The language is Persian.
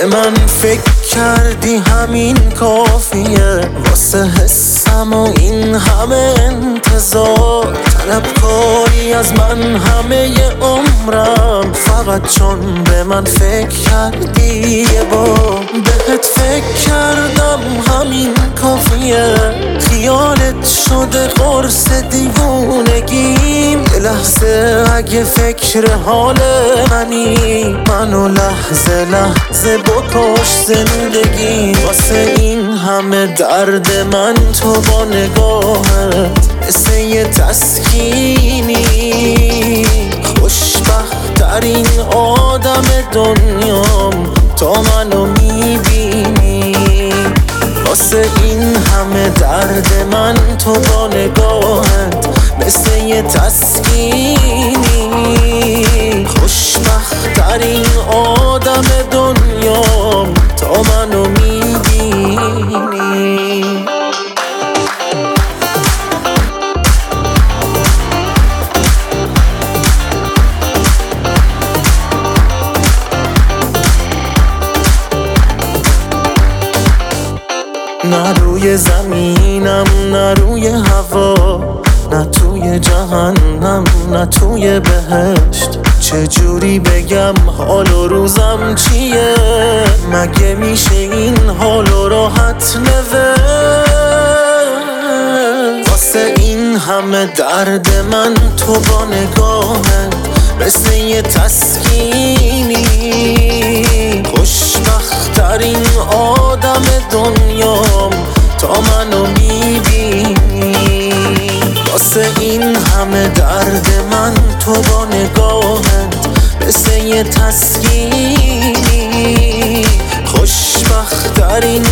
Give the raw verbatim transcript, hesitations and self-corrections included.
به من فکر کردی همین کافیه واسه حسم و این همه انتظار طلبکاری از من همه ی عمرم فقط چون به من فکر کردی یه بار بهت فکر کردم همین کافیه خیالت شده قرص دیوونگیم یه لحظه اگه فکر حال منی منو لحظه لحظه بکش زندگی واسه این همه درد من تو با نگاهت مثل یه تسکینی خوشبخت ترین آدم دنیام تا منو میبینی واسه این همه درد من تو با نگاهت مثل یه تسکینی خوشبخت ترین آدم دنیام تا منو میبینی نه روی زمینم نه روی هوا نه توی جهنم نه توی بهشت چجوری بگم حال و روزم چیه مگه میشه این حال و راحت نوشت واسه این همه درد من تو با نگاهت مثل یه تسکینی خوشبخت ترین آدم دنیام تا منو میبینی واسه این همه درد من تو با نگاهت مثل یه تسکینی خوشبخت ترین